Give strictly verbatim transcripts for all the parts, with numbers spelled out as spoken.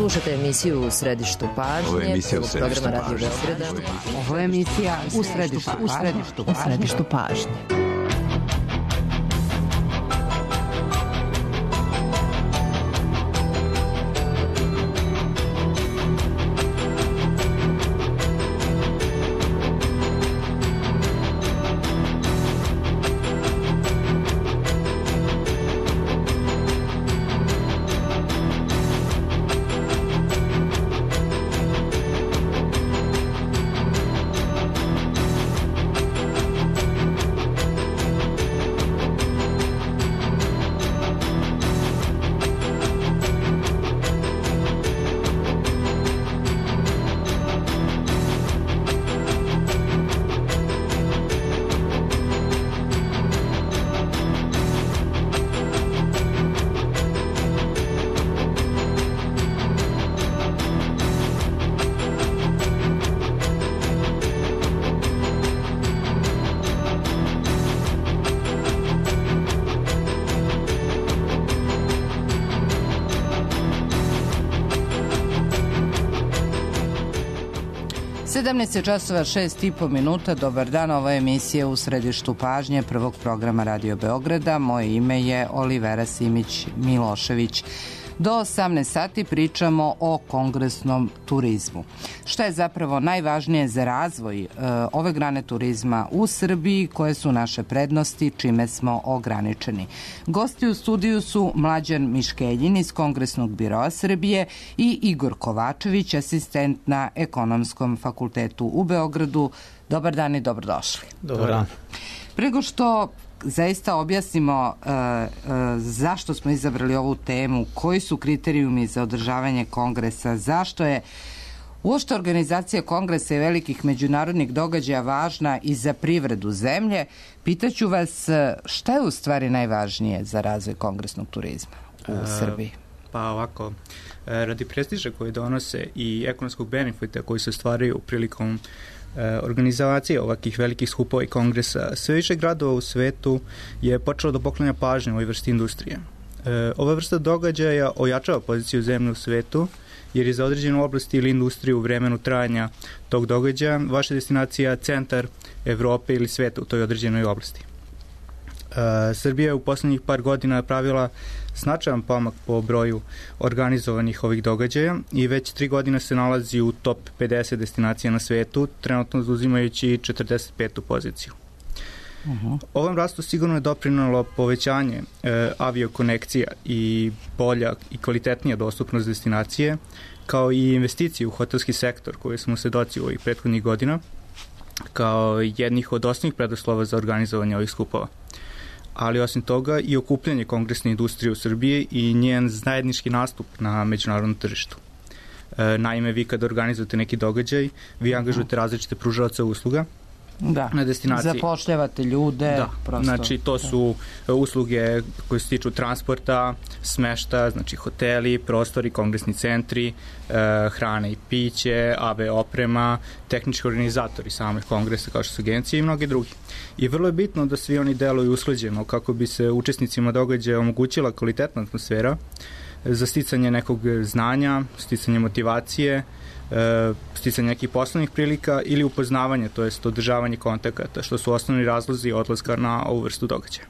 Slušate emisiju U središtu pažnje. Ovo je emisija U središtu pažnje. Ovo je emisija U središtu pažnje. U središtu pažnje. sedamnaest časova šest i po minuta. Dobar dan, ovo je emisija U središtu pažnje prvog programa Radio Beograda. Moje ime je Olivera Simić Milošević. Do osamnaest sati pričamo o kongresnom turizmu. Šta je zapravo najvažnije za razvoj e, ove grane turizma u Srbiji, koje su naše prednosti, čime smo ograničeni. Gosti u studiju su Mlađan Miškeljin iz Kongresnog biroa Srbije i Igor Kovačević, asistent na Ekonomskom fakultetu u Beogradu. Dobar dan i dobrodošli. Dobar dan. Prego što zaista objasnimo uh, uh, zašto smo izabrali ovu temu, koji su kriterijumi za održavanje kongresa, zašto je uopšte organizacija kongresa i velikih međunarodnih događaja važna i za privredu zemlje, pitaću vas šta je u stvari najvažnije za razvoj kongresnog turizma u e, Srbiji? Pa ovako, radi prestiža koji donose i ekonomskog benefita koji se stvaraju prilikom organizacije ovakvih velikih skupova i kongresa, sve više gradova u svetu je počelo da poklanja pažnju ovoj vrsti industrije. E, ova vrsta događaja ojačava poziciju zemlje u svetu, jer je za određenu oblast ili industriju u vremenu trajanja tog događaja vaša destinacija centar Evrope ili sveta u toj određenoj oblasti. E, Srbija je u poslednjih par godina pravila značajan pomak po broju organizovanih ovih događaja i već tri godine se nalazi u top pedeset destinacija na svetu, trenutno zauzimajući četrdeset petu poziciju. Uh-huh. Ovom rastu sigurno je doprinalo povećanje e, aviokonekcija i bolja i kvalitetnija dostupnost destinacije, kao i investicije u hotelski sektor koje smo svedoci u ovih prethodnih godina, kao jednih od osnovnih preduslova za organizovanje ovih skupova. Ali osim toga i okupljanje kongresne industrije u Srbiji i njen zajednički nastup na međunarodnom tržištu. E, naime, vi kad organizujete neki događaj, vi angažujete različite pružaoce usluga da. Na destinaciji. Zapošljavate ljude. Da, prosto, znači to su da. usluge koje se tiču transporta, smešta, znači hoteli, prostori, kongresni centri, e, hrane i piće, A V oprema, tehnički organizatori samih kongresa kao što su agencije i mnogi drugi. I vrlo je bitno da svi oni deluju usklađeno kako bi se učesnicima događaja omogućila kvalitetna atmosfera za sticanje nekog znanja, sticanje motivacije, sticanje nekih poslovnih prilika ili upoznavanje, to jest održavanje kontakata, što su osnovni razlozi odlaska na ovu vrstu događaja.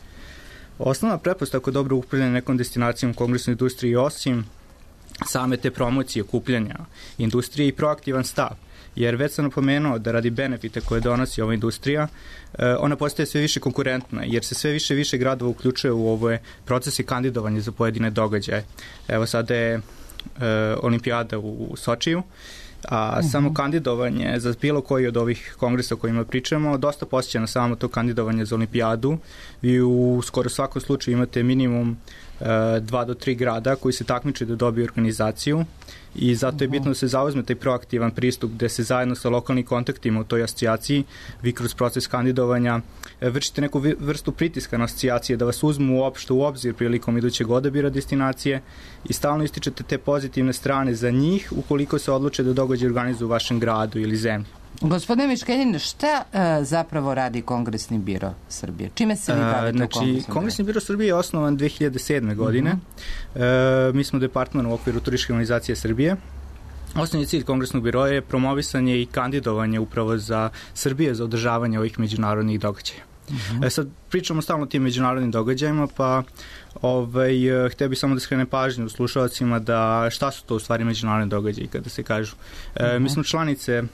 Osnovna pretpostavka dobro upravljanja nekom destinacijom u kongresnoj industriji, osim same te promocije, okupljanja industrije, i proaktivan stav, jer već sam napomenuo da radi benefita koje donosi ova industrija, ona postaje sve više konkurentna, jer se sve više više gradova uključuje u ove procese kandidovanja za pojedine događaje. Evo sada je e, olimpijada u Sočiju, a uh-huh. samo kandidovanje za bilo koji od ovih kongresa o kojima pričamo dosta posjeća na samo to kandidovanje za olimpijadu. Vi u skoro svakom slučaju imate minimum e, dva do tri grada koji se takmiče da dobiju organizaciju, i zato je bitno da se zauzme taj proaktivan pristup gde se zajedno sa lokalnim kontaktima u toj asocijaciji vi kroz proces kandidovanja vršite neku vrstu pritiska na asocijacije da vas uzmu uopšte u obzir prilikom idućeg odabira destinacije i stalno ističete te pozitivne strane za njih ukoliko se odluče da događaj organizuju u vašem gradu ili zemlji. Gospodine Miškenjin, šta uh, zapravo radi Kongresni biro Srbije? Čime se vi bavite znači, u Kongresnom Kongresni biro Srbije je osnovan dve hiljade sedme godine. Uh-huh. Uh, mi smo departman u okviru Turističke organizacije Srbije. Osnovni cilj Kongresnog biroa je promovisanje i kandidovanje upravo za Srbije za održavanje ovih međunarodnih događaja. Uh-huh. E sad pričamo stalno o tim međunarodnim događajima, pa ovaj, hteo bih samo da skrene pažnju slušalcima da šta su to u stvari međunarodni događaji kada se kažu. E, uh-huh. Mi smo članice e,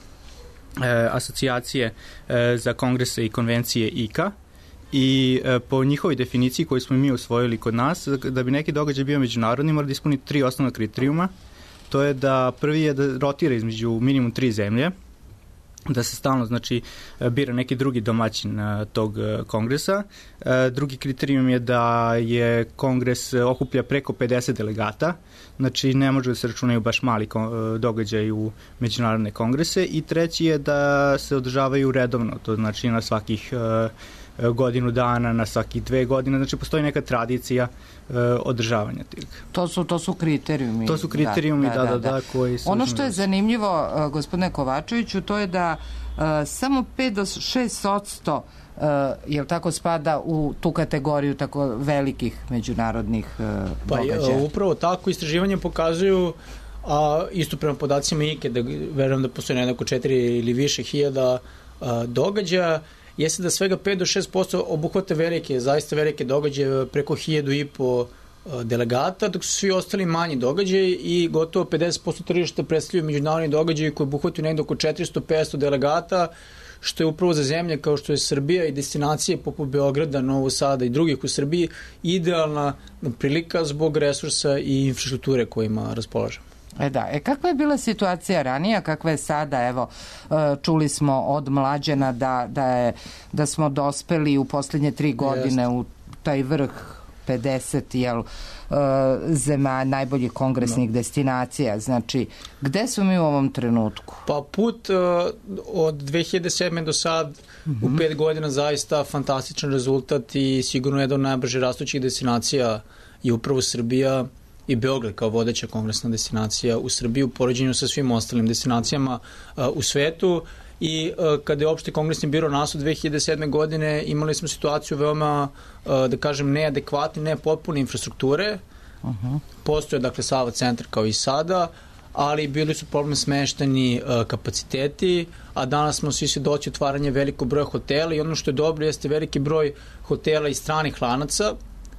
asocijacije e, za kongrese i konvencije I K A i e, po njihovoj definiciji koju smo mi usvojili kod nas, da bi neki događaj bio međunarodni mora da ispuni tri osnovna kriterijuma. To je da prvi je da rotira između minimum tri zemlje, da se stalno, znači, bira neki drugi domaćin tog kongresa. Drugi kriterijum je da je kongres okuplja preko pedeset delegata, znači ne može da se računaju baš mali događaj u međunarodne kongrese. I treći je da se održavaju redovno, to znači na svakih godinu dana, na svakih dve godine, znači postoji neka tradicija uh, održavanja tih. To su, to su kriterijumi. To su kriterijumi, da, da, da, da, da koji su... Ono što je zanimljivo, uh, gospodine Kovačeviću, to je da uh, samo pet do šest odsto uh, jel tako spada u tu kategoriju tako velikih međunarodnih uh, pa, događaja. Pa upravo tako istraživanje pokazuju, a isto prema podacima I K E, da verujem da postoji jednako četiri ili više hiljada uh, događaja, jeste da svega pet do šest posto obuhvate velike, zaista velike događaje, preko hiljadu i po delegata, dok su svi ostali manji događaji i gotovo pedeset posto tržišta predstavljaju međunarodni događaji koji obuhvataju negdje oko četiristo do petsto delegata, što je upravo za zemlje kao što je Srbija i destinacije poput Beograda, Novog Sada i drugih u Srbiji idealna prilika zbog resursa i infrastrukture kojima raspolažemo. E da, e kakva je bila situacija ranije, kakva je sada, evo, čuli smo od Mlađana da, da, je, da smo dospeli u posljednje tri godine Jest. u taj vrh pedeset, jel, zema najboljih kongresnih no. destinacija, znači, gde smo mi u ovom trenutku? Pa put od dve hiljade sedme do sad, mm-hmm. u pet godina zaista fantastičan rezultat i sigurno jedan od najbrže rastućih destinacija je upravo Srbija i Beograd kao vodeća kongresna destinacija u Srbiji u poređenju sa svim ostalim destinacijama uh, u svetu i uh, kada je opšti kongresni biro nas u dve hiljade sedme godine imali smo situaciju veoma, uh, da kažem, neadekvatne, ne potpune infrastrukture. Uh-huh. Postoje, dakle, Sava centar kao i sada, ali bili su problem smešteni uh, kapaciteti, a danas smo svi svjedoci otvaranja velikog broja hotela i ono što je dobro jeste veliki broj hotela i stranih lanaca,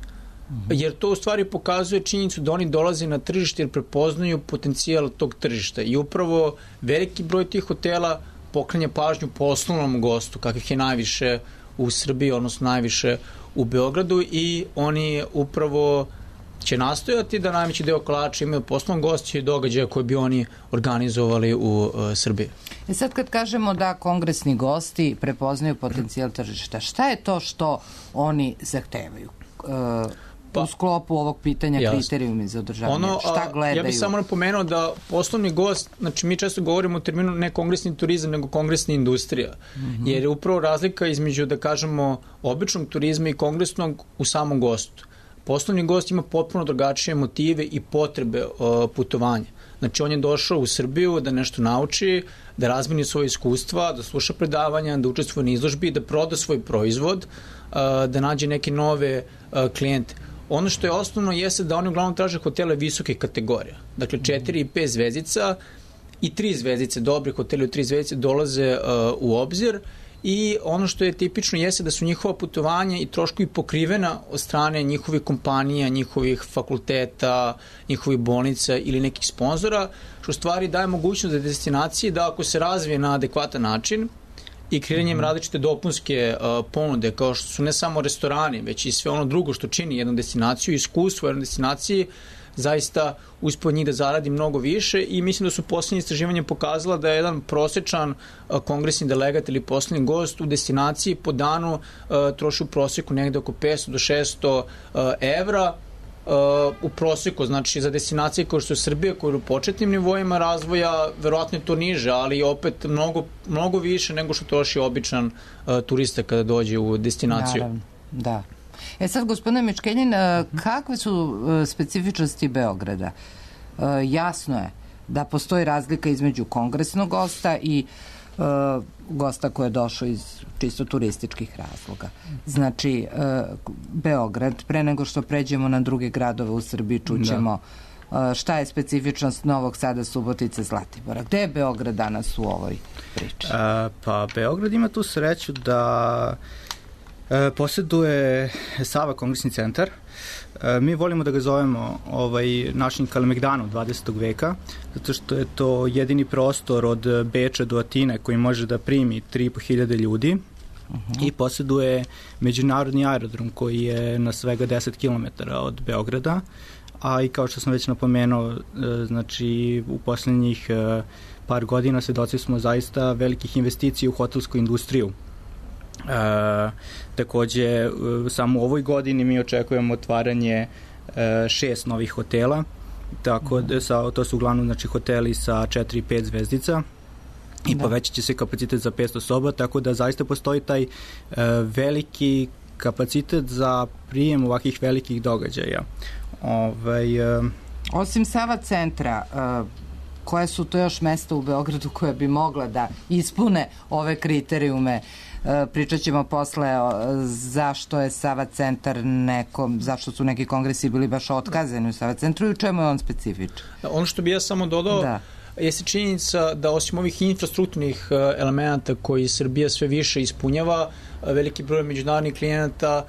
jer to u stvari pokazuje činjenicu da oni dolaze na tržište jer prepoznaju potencijal tog tržišta i upravo veliki broj tih hotela poklanja pažnju poslovnom gostu, kakvih je najviše u Srbiji, odnosno najviše u Beogradu i oni upravo će nastojati da najveći deo kolača imaju poslovnom gostu i događaja koje bi oni organizovali u uh, Srbiji. I sad kad kažemo da kongresni gosti prepoznaju potencijal tržišta, šta je to što oni zahtevaju? Uh, Pa, u sklopu ovog pitanja kriterijumi za održavanje. Ono, šta gledaju? Ja bih samo napomenuo da poslovni gost, znači mi često govorimo o terminu ne kongresni turizam, nego kongresna industrija. Mm-hmm. Jer je upravo razlika između, da kažemo, običnog turizma i kongresnog u samom gostu. Poslovni gost ima potpuno drugačije motive i potrebe uh, putovanja. Znači on je došao u Srbiju da nešto nauči, da razmeni svoje iskustva, da sluša predavanja, da učestvuje na izložbi, da proda svoj proizvod, uh, da nađe neke nove uh, klijente. Ono što je osnovno jeste da oni uglavnom traže hotele visoke kategorije. Dakle, četiri i pet zvezdica i tri zvezdice, dobri hoteli u tri zvezdice dolaze uh, u obzir i ono što je tipično jeste da su njihova putovanja i troškovi pokrivena od strane njihovih kompanija, njihovih fakulteta, njihovih bolnica ili nekih sponzora, što stvari daje mogućnost da destinacije da ako se razvije na adekvatan način i kreiranjem mm-hmm. različite dopunske uh, ponude, kao što su ne samo restorani, već i sve ono drugo što čini jednu destinaciju, iskustvo jednoj destinaciji, zaista uspio od njih da zaradi mnogo više i mislim da su posljednje istraživanje pokazala da je jedan prosječan uh, kongresni delegat ili poslednji gost u destinaciji po danu uh, troši u prosjeku negde oko petsto do šesto uh, evra, Uh, u prosjeku, znači za destinacije kao što je Srbija, koja je u početnim nivoima razvoja, verovatno je to niže, ali opet mnogo, mnogo više nego što troši običan uh, turista kada dođe u destinaciju. Naravno, da. E sad, gospodine Miškenjin, uh, kakve su uh, specifičnosti Beograda? Uh, jasno je da postoji razlika između kongresnog gosta i uh, gosta koji je došao iz čisto turističkih razloga. Znači, uh, Beograd, pre nego što pređemo na druge gradove u Srbiji, čućemo uh, šta je specifičnost Novog Sada, Subotice, Zlatibora. Gde je Beograd danas u ovoj priči? Uh, pa, Beograd ima tu sreću da uh, posjeduje Sava kongresni centar. Mi volimo da ga zovemo ovaj, našim Kalemegdanom dvadesetog veka, zato što je to jedini prostor od Beča do Atine koji može da primi tri i po hiljade ljudi. Uh-huh. I posjeduje međunarodni aerodrom koji je na svega deset kilometara od Beograda, a i kao što sam već napomenuo, znači u poslednjih par godina svedoci smo zaista velikih investicija u hotelsku industriju. E, takođe, samo u ovoj godini mi očekujemo otvaranje e, šest novih hotela, tako da sa, to su uglavnom znači, hoteli sa četiri i pet zvezdica i da. Povećat će se kapacitet za petsto soba, tako da zaista postoji taj e, veliki kapacitet za prijem ovakvih velikih događaja. Ovaj, e, Osim Sava centra, e, koje su to još mesta u Beogradu koje bi mogla da ispune ove kriterijume? Pričat ćemo posle zašto je Sava centar nekom, zašto su neki kongresi bili baš otkazani u Sava centru i u čemu je on specifičan. Ono što bi ja samo dodao da. jeste činjenica da osim ovih infrastrukturnih elemenata koji Srbija sve više ispunjava, veliki broj međunarodnih klijenata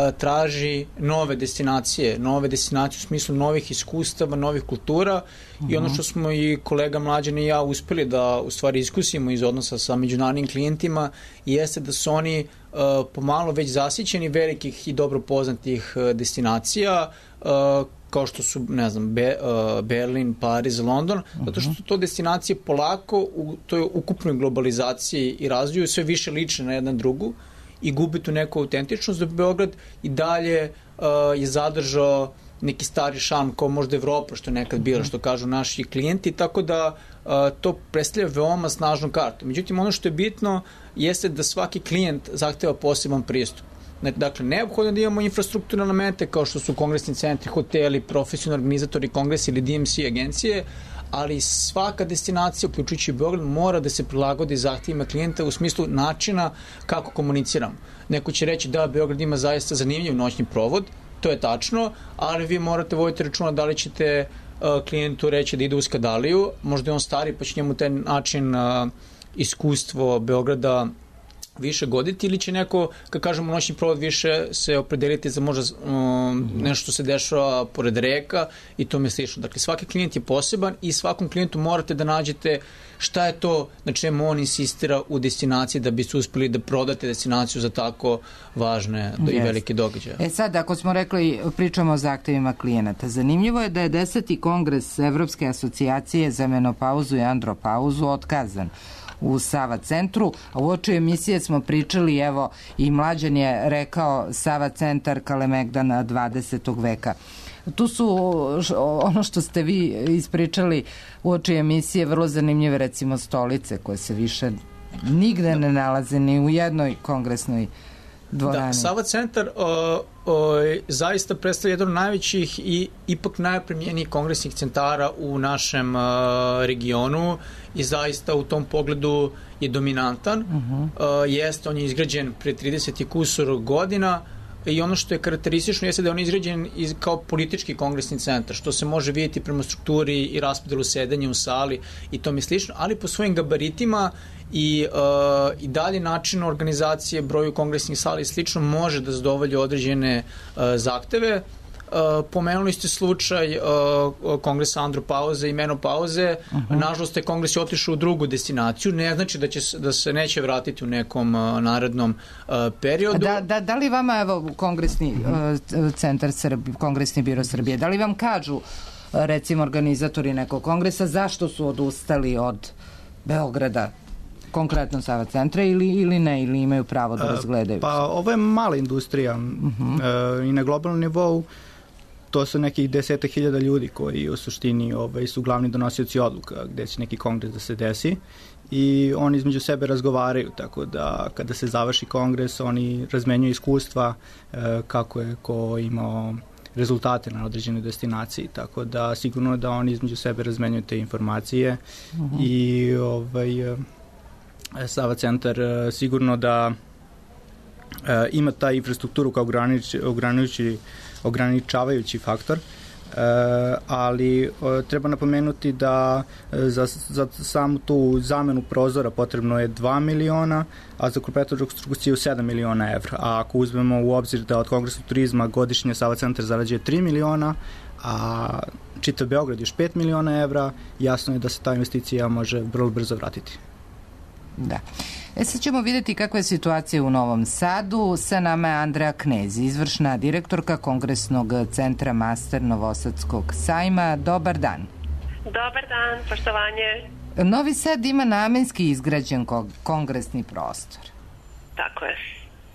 traži nove destinacije, nove destinacije u smislu novih iskustava, novih kultura uh-huh. i ono što smo i kolega Mlađan i ja uspeli da u stvari iskusimo iz odnosa sa međunarodnim klijentima jeste da su oni uh, pomalo već zasićeni velikih i dobro poznatih uh, destinacija uh, kao što su, ne znam, Be, uh, Berlin, Pariz, London, uh-huh. zato što to destinacije polako u toj ukupnoj globalizaciji i razvoju sve više liče na jedan drugu i gubi tu neku autentičnost, da Beograd i dalje uh, je zadržao neki stari šarm kao možda Evropa, što je nekad bila, što kažu naši klijenti, tako da uh, to predstavlja veoma snažnu kartu. Međutim, ono što je bitno jeste da svaki klijent zahteva poseban pristup. Dakle, neophodno da imamo infrastrukturne elemente kao što su kongresni centri, hoteli, profesionalni organizatori kongresa ili D M C agencije, ali svaka destinacija, uključujući Beograd, mora da se prilagodi zahtjevima klijenta u smislu načina kako komuniciramo. Neko će reći da Beograd ima zaista zanimljiv noćni provod, to je tačno, ali vi morate voditi računa da li ćete uh, klijentu reći da ide u Skadaliju, možda je on stari pa će njemu taj način uh, iskustvo Beograda više goditi ili će neko, kad kažemo noćni provod, više se opredeliti za možda um, nešto što se dešava pored reka i tome slično. Dakle, svaki klijent je poseban i svakom klijentu morate da nađete šta je to na čemu on insistira u destinaciji da biste uspeli da prodate destinaciju za tako važne yes. i velike događaje. E sad, ako smo rekli, pričamo o zahtevima klijenata, zanimljivo je da je deseti kongres Evropske asocijacije za menopauzu i andropauzu otkazan u Sava centru, a u oči emisije smo pričali, evo i Mlađan je rekao Sava centar Kalemegdana dvadesetog veka. Tu su ono što ste vi ispričali u oči emisije vrlo zanimljive, recimo stolice koje se više nigde ne nalaze ni u jednoj kongresnoj dvorani. Da, Sava centar o, o, zaista predstavlja jedan od najvećih i ipak najopremljenijih kongresnih centara u našem a, regionu i zaista u tom pogledu je dominantan. Uh-huh. A, jest, on je izgrađen pre trideset i kusur godina i ono što je karakteristično jeste da je on izgrađen iz, kao politički kongresni centar, što se može vidjeti prema strukturi i raspodelu sedenja u sali i tome slično, ali po svojim gabaritima i, uh, i dalje način organizacije, broju kongresnih sala i slično može da zadovolji određene uh, zahteve. Uh, pomenuli ste slučaj uh, kongresa andropauze i menopauze. Uh-huh. Nažalost, je kongres je otišao u drugu destinaciju. Ne znači da, će, da se neće vratiti u nekom uh, narednom uh, periodu. Da, da, da li vama, evo, kongresni uh, centar Srbije, kongresni biro Srbije, da li vam kažu, recimo, organizatori nekog kongresa, zašto su odustali od Beograda, konkretno Sava centra, ili, ili ne, ili imaju pravo da razgledaju? Pa, ovo je mala industrija uh-huh. uh, i na globalnom nivou to su nekih deseta hiljada ljudi koji u suštini ovaj, su glavni donosioci odluka gde će neki kongres da se desi i oni između sebe razgovaraju, tako da kada se završi kongres oni razmenjuju iskustva uh, kako je ko imao rezultate na određenoj destinaciji, tako da sigurno da oni između sebe razmenjuju te informacije uh-huh. i ovaj, uh, Sava centar sigurno da ima ta infrastrukturu kao ograničavajući, ograničavajući faktor, ali treba napomenuti da za, za samu tu zamenu prozora potrebno je dva miliona, a za kompletnu rekonstrukciju sedam miliona evra. A ako uzmemo u obzir da od Kongresnog turizma godišnje Sava centar zarađuje tri miliona, a čitav Beograd još pet miliona evra, jasno je da se ta investicija može vrlo brzo vratiti. Da. E sad ćemo vidjeti kakva je situacija u Novom Sadu. Sa nama je Andreja Knezi, izvršna direktorka Kongresnog centra Master Novosadskog sajma. Dobar dan. Dobar dan, poštovanje. Novi Sad ima namenski izgrađen kongresni prostor. Tako je.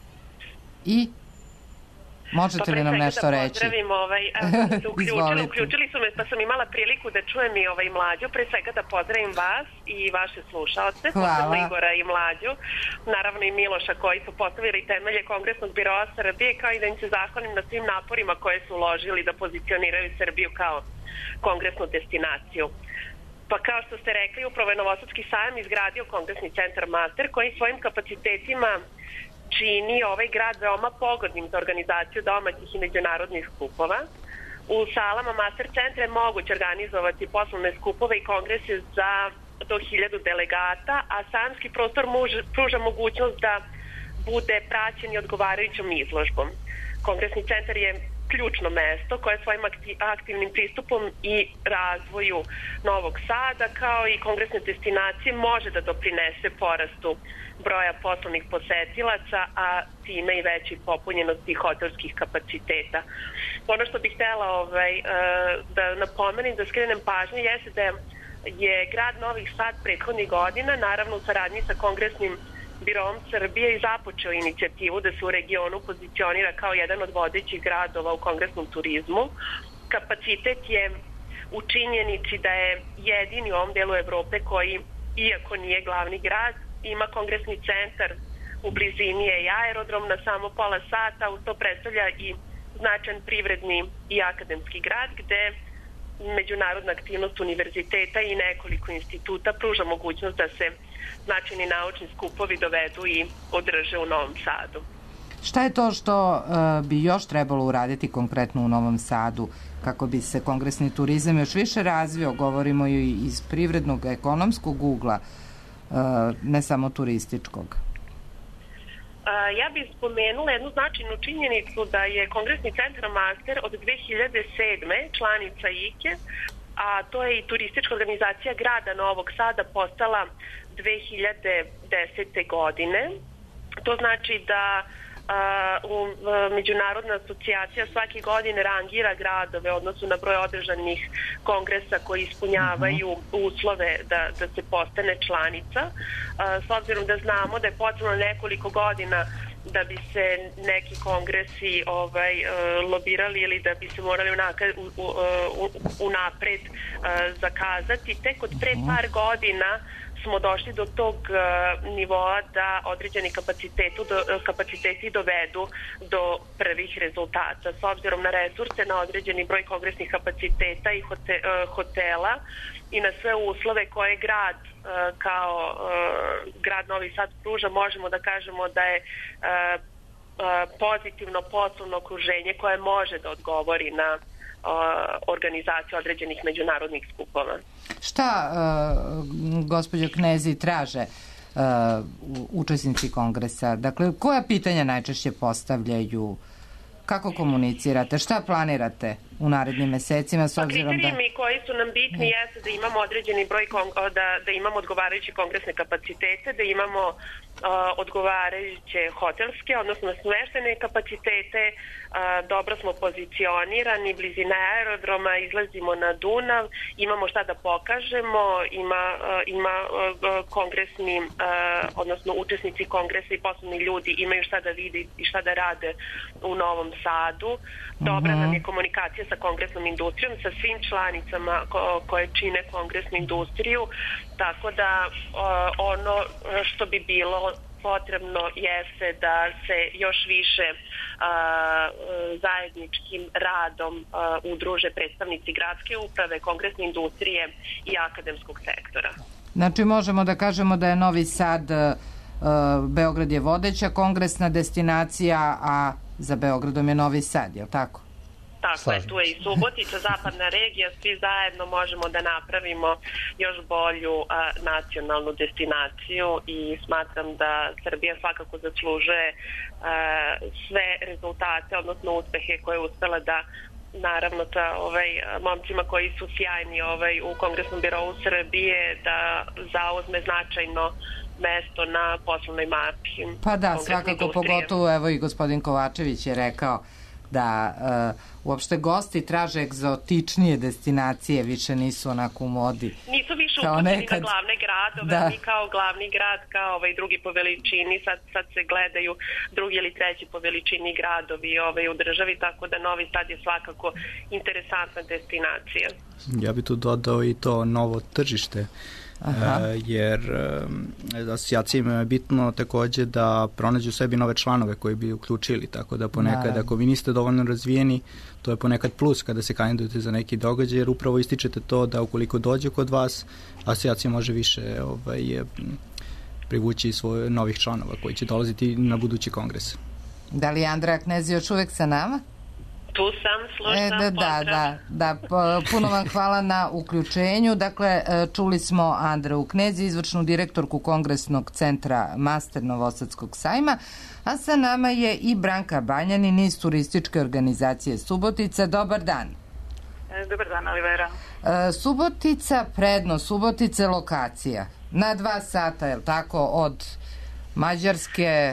I možete li nam nešto da reći? Pozdravim, ovaj, se uključili, uključili su me, pa sam imala priliku da čujem i ovaj Mlađu. Pre svega da pozdravim vas i vaše slušaoce, posebno Igora i Mlađu, naravno i Miloša koji su postavili temelje Kongresnog biroa Srbije, kao i da im se zahvalim na svim naporima koje su uložili da pozicioniraju Srbiju kao kongresnu destinaciju. Pa kao što ste rekli, upravo je Novosadski sajam izgradio Kongresni centar Master koji svojim kapacitetima čini ovaj grad veoma pogodnim za organizaciju domaćih i međunarodnih skupova. U salama Master centra je moguće organizovati poslovne skupove i kongrese za do hiljadu delegata, a sajamski prostor muž, pruža mogućnost da bude praćen i odgovarajućom izložbom. Kongresni centar je ključno mesto koje svojim aktivnim pristupom i razvoju Novog Sada kao i kongresne destinacije može da doprinese porastu broja poslovnih posetilaca, a time i veći popunjenosti hotelskih kapaciteta. Ono što bih htjela ovaj, da napomenem, da skrenem pažnju, jeste da je grad Novi Sad prethodnih godina, naravno u saradnji sa Kongresnim birom Srbije, i započeo inicijativu da se u regionu pozicionira kao jedan od vodećih gradova u kongresnom turizmu. Kapacitet je u činjenici da je jedini u ovom delu Evrope koji, iako nije glavni grad, ima kongresni centar, u blizini je i aerodrom na samo pola sata, uz to predstavlja i značajan privredni i akademski grad gde međunarodna aktivnost univerziteta i nekoliko instituta pruža mogućnost da se značajni naučni skupovi dovedu i održe u Novom Sadu. Šta je to što uh, bi još trebalo uraditi konkretno u Novom Sadu kako bi se kongresni turizam još više razvio, govorimo i iz privrednog, ekonomskog ugla, uh, ne samo turističkog? Ja bih spomenula jednu značajnu činjenicu da je Kongresni centar Master od dve hiljade sedme članica I K E, a to je i turistička organizacija grada Novog Sada postala dve hiljade desete godine. To znači da u Međunarodna asocijacija svake godine rangira gradove odnosno na broj održanih kongresa koji ispunjavaju uslove da, da se postane članica. S obzirom da znamo da je potrebno nekoliko godina da bi se neki kongresi ovaj, lobirali ili da bi se morali unapred, unapred zakazati, tek od pre par godina smo došli do tog uh, nivoa da određeni kapacitetu do, kapaciteti dovedu do prvih rezultata. S obzirom na resurse, na određeni broj kongresnih kapaciteta i hote, uh, hotela i na sve uslove koje grad uh, kao uh, grad Novi Sad pruža, možemo da kažemo da je uh, uh, pozitivno poslovno okruženje koje može da odgovori na organizaciju određenih međunarodnih skupova. Šta, uh, gospođo Knezi, traže uh, učesnici kongresa? Dakle, koja pitanja najčešće postavljaju? Kako komunicirate? Šta planirate u narednim mesecima s obzirom da... Kriterijumi koji su nam bitni jeste da imamo određeni broj, da, da imamo odgovarajuće kongresne kapacitete, da imamo uh, odgovarajuće hotelske, odnosno smještene kapacitete, uh, dobro smo pozicionirani, blizina aerodroma, izlazimo na Dunav, imamo šta da pokažemo, ima, uh, ima uh, kongresni, uh, odnosno učesnici kongresa i poslovni ljudi imaju šta da vide i šta da rade u Novom Sadu. Dobra nam je komunikacija sa kongresnom industrijom, sa svim članicama ko, koje čine kongresnu industriju, tako da o, ono što bi bilo potrebno jeste da se još više a, zajedničkim radom a, udruže predstavnici gradske uprave, kongresne industrije i akademskog sektora. Znači možemo da kažemo da je Novi Sad, Beograd je vodeća kongresna destinacija, a za Beogradom je Novi Sad, je li tako? Tako je, tu je i Subotica, zapadna regija, svi zajedno možemo da napravimo još bolju a, nacionalnu destinaciju i smatram da Srbija svakako zaslužuje a, sve rezultate, odnosno uspehe koje je uspela da naravno ta ovaj, momcima koji su sjajni ovaj, u Kongresnom birovu Srbije da zauzme značajno mesto na poslovnoj mapi. Pa da, svakako industrije. Pogotovo, evo i gospodin Kovačević je rekao da uh, uopšte gosti traže egzotičnije destinacije, više nisu onako u modi. Nisu više upućeni nekad na glavne gradove, da. Mi kao glavni grad, kao ovaj drugi po veličini, sad, sad se gledaju drugi ili treći po veličini gradovi ovaj, u državi, tako da Novi Sad je svakako interesantna destinacija. Ja bih tu dodao i to novo tržište. Aha. Jer asocijacijama je bitno takođe da pronađu sebi nove članove koji bi uključili, tako da ponekad da. Ako vi niste dovoljno razvijeni, to je ponekad plus kada se kandidujete za neki događaj, jer upravo ističete to da ukoliko dođe kod vas, asocijacija može više ovaj, privući svoje novih članova koji će dolaziti na budući kongres. Da li je Andreja Knez još uvek sa nama? Tu sam, slušam, e, da, da, da, da, puno vam hvala na uključenju. Dakle, čuli smo Andreju Knez, izvršnu direktorku Kongresnog centra Master Novosadskog sajma, a sa nama je i Branka Banjanin iz turističke organizacije Subotica. Dobar dan. E, dobar dan, Olivera. E, Subotica, prednost Subotice, lokacija. Na dva sata, je li tako, od Mađarske? E,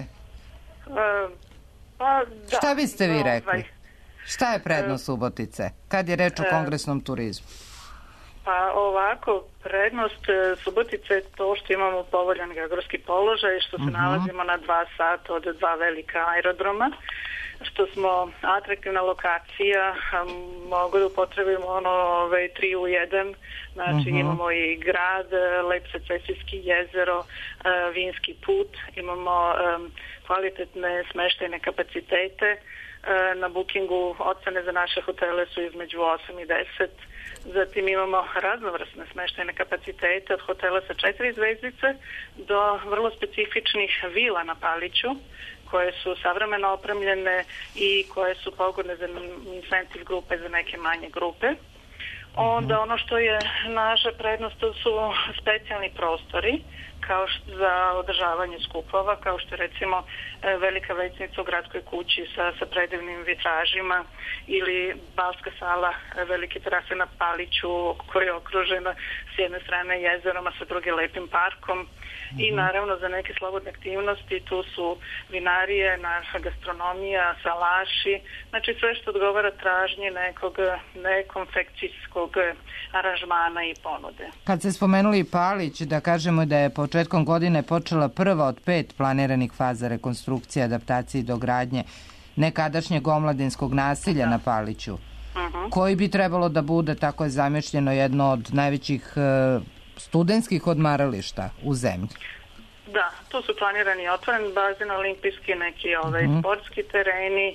pa, da. Šta biste vi rekli? Ovaj. Šta je prednost Subotice, kad je reč o kongresnom turizmu? Pa ovako, prednost Subotice je to što imamo povoljan geografski položaj, što se uh-huh. nalazimo na dva sata od dva velika aerodroma, što smo atraktivna lokacija, mogu da upotrebimo ono ovaj, tri u jedan, znači uh-huh. imamo i grad, lep secesijski jezero, vinski put, imamo um, kvalitetne smeštajne kapacitete. Na bookingu ocene za naše hotele su između osam i deset. Zatim imamo raznovrsne smeštajne kapacitete od hotela sa četiri zvezdice do vrlo specifičnih vila na Paliću koje su savremeno opremljene i koje su pogodne za incentive grupe, za neke manje grupe. Onda ono što je naša prednost su specijalni prostori kao što, za održavanje skupova, kao što je recimo velika većnica u gradskoj kući sa, sa predivnim vitražima ili balska sala velike terase na Paliću koja je okružena s jedne strane jezerom, a sa druge lepim parkom. Mm-hmm. I naravno za neke slobodne aktivnosti tu su vinarije, naša gastronomija, salaši, znači sve što odgovara tražnji nekog nekonfekcijskog aranžmana i ponude. Kad ste spomenuli Palić, da kažemo da je početkom godine počela prva od pet planiranih faza rekonstrukcije, adaptacije i dogradnje nekadašnjeg omladinskog nasilja da. na Paliću, uh-huh. koji bi trebalo da bude, tako je zamišljeno, jedno od najvećih uh, studentskih odmarališta u zemlji. Da, tu su planirani otvoren bazen olimpijski, neki ovaj, uh-huh. sportski tereni,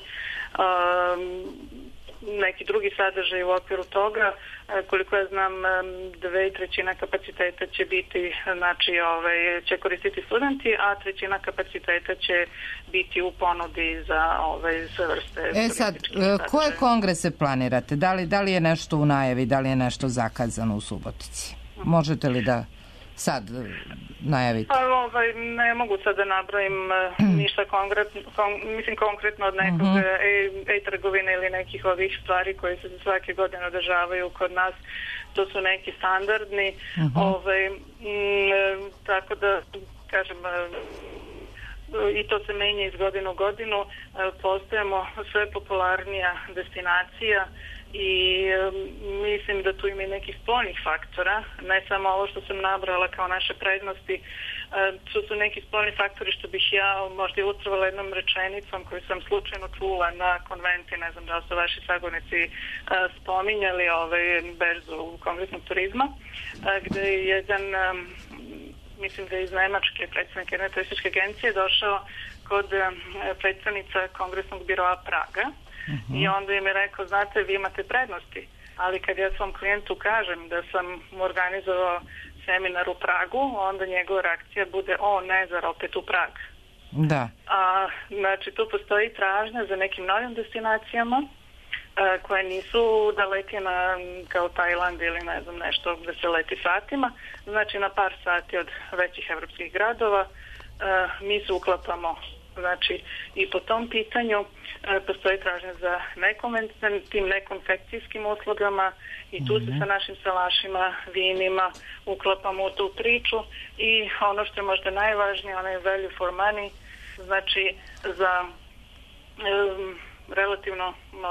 um, neki drugi sadržaj u okviru toga. Koliko ja znam, dve trećina kapaciteta će biti, znači, ovaj, će koristiti studenti, a trećina kapaciteta će biti u ponudi za ovaj, sve vrste. E sad, koje kongrese planirate? Da li, da li je nešto u najavi, da li je nešto zakazano u Subotici? Možete li da sad najaviti? Pa, ovaj, ne mogu sad da nabrojim ništa konkretno, kon, mislim konkretno od nekog uh-huh. e-trgovine ili nekih ovih stvari koje se svake godine održavaju kod nas. To su neki standardni. Uh-huh. Ovaj, m, tako da, kažem, i to se menja iz godine u godinu. Postajemo sve popularnija destinacija i um, mislim da tu ima i nekih spoljnih faktora, ne samo ovo što sam nabrala kao naše prednosti, uh, su su neki spoljni faktori što bih ja možda ilustrovala jednom rečenicom koju sam slučajno čula na konvenciji, ne znam da li su vaši sagovornici uh, spominjali ovaj berzu kongresnog turizma, uh, gde je jedan, um, mislim da je iz Nemačke predstavnik jedne turističke agencije došao kod um, predstavnica kongresnog biroa Praga. Uh-huh. I onda im je rekao, znate, vi imate prednosti, ali kad ja svom klijentu kažem da sam mu organizovao seminar u Pragu, onda njegova reakcija bude o ne, zar opet u Prag. Da. A, znači, tu postoji tražnja za nekim novim destinacijama a, koje nisu daleke na, kao Tajland ili ne znam nešto gde se leti satima, znači na par sati od većih evropskih gradova. A, mi se uklapamo, znači, i po tom pitanju a, postoji tražnja za tim nekonfekcijskim uslugama i tu se sa našim salašima, vinima uklapamo u tu priču i ono što je možda najvažnije, onaj value for money, znači za um, relativno um,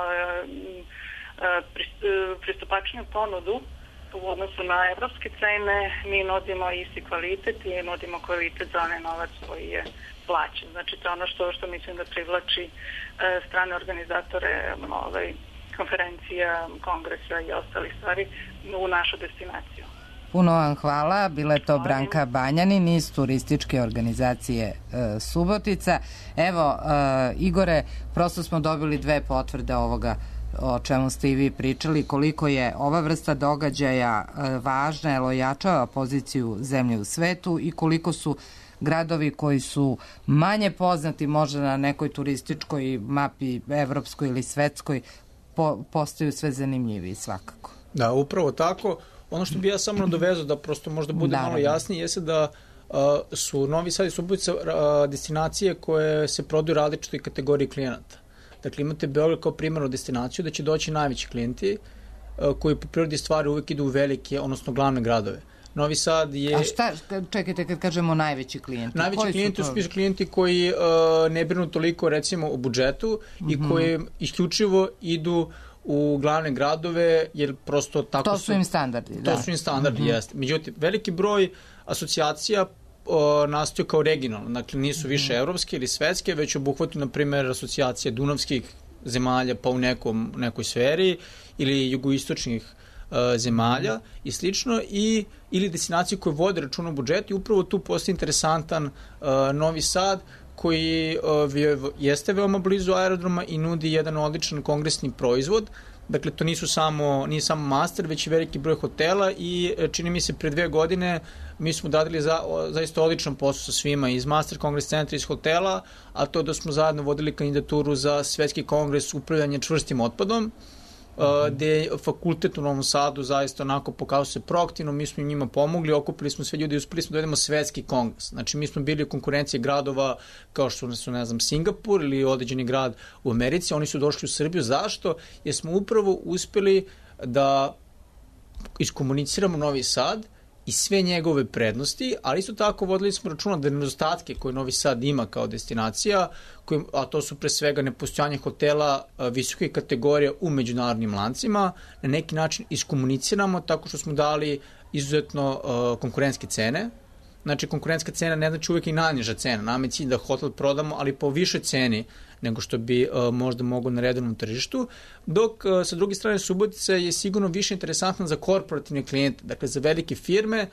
pristupačniju ponudu u odnosu na evropske cene, mi nudimo isti kvalitet i nudimo kvalitet za onaj novac koji je plaćen. Znači to je ono što, što mislim da privlači uh, strane organizatore ovaj, konferencija, kongresa i ostali stvari u našu destinaciju. Puno vam hvala. Bila je to Branka Banjanin iz turističke organizacije e, Subotica. Evo, e, Igore, prosto smo dobili dve potvrde ovoga o čemu ste i vi pričali, koliko je ova vrsta događaja e, važna, jer ojačava poziciju zemlje u svetu i koliko su gradovi koji su manje poznati možda na nekoj turističkoj mapi, evropskoj ili svetskoj, po, postaju sve zanimljiviji svakako. Da, upravo tako. Ono što bi ja samo nadovezao da prosto možda bude Naravno. malo jasnije jeste da uh, su Novi Sad i Subotica uh, destinacije koje se prodaju različitoj kategoriji klijenata. Dakle, imate Beograd kao primarnu destinaciju da će doći najveći klijenti uh, koji po prirodi stvari uvijek idu u velike, odnosno glavne gradove. Novi Sad je... A šta, čekajte, kad kažemo najveći klijenti? Najveći koji klijenti su, su klijenti koji uh, ne brinu toliko, recimo, o budžetu mm-hmm. i koji isključivo idu u glavne gradove, jer prosto tako to su... su im standardi, to da. su im standardi, Mm-hmm. jeste. Međutim, veliki broj asocijacija o, nastaju kao regionalno, dakle nisu više mm-hmm. evropske ili svetske, već obuhvatu, na primjer, asocijacije dunavskih zemalja pa u nekom, nekoj sferi ili jugoistočnih uh, zemalja i slično, i, ili destinacije koje vode račun o budžetu i upravo tu postoji interesantan uh, Novi Sad koji uh, jeste veoma blizu aerodroma i nudi jedan odličan kongresni proizvod. Dakle, to nisu samo, nije samo master, već i veliki broj hotela i čini mi se pre dve godine mi smo dadili za, zaista odličan posao sa svima iz Master Kongres centra, iz hotela, a to da smo zajedno vodili kandidaturu za svetski kongres upravljanja čvrstim otpadom, Uh, gde je fakultet u Novom Sadu zaista onako pokazao se proaktivno, mi smo njima pomogli, okupili smo sve ljudi i uspeli smo da dovedemo svetski kongres. Znači, mi smo bili u konkurenciji gradova kao što su, ne znam, Singapur ili određeni grad u Americi, oni su došli u Srbiju. Zašto? Jer smo upravo uspeli da iskomuniciramo Novi Sad i sve njegove prednosti, ali isto tako vodili smo računa da nedostatke koje Novi Sad ima kao destinacija, koje, a to su pre svega nepostojanje hotela visoke kategorije u međunarodnim lancima, na neki način iskomuniciramo tako što smo dali izuzetno uh, konkurentske cene. Znači, konkurentska cena ne znači uvijek i najniža cena. Nam je cilj da hotel prodamo, ali po višoj ceni nego što bi uh, možda moglo na redovnom tržištu, dok uh, sa druge strane Subotica je sigurno više interesantna za korporativne klijente, dakle za velike firme.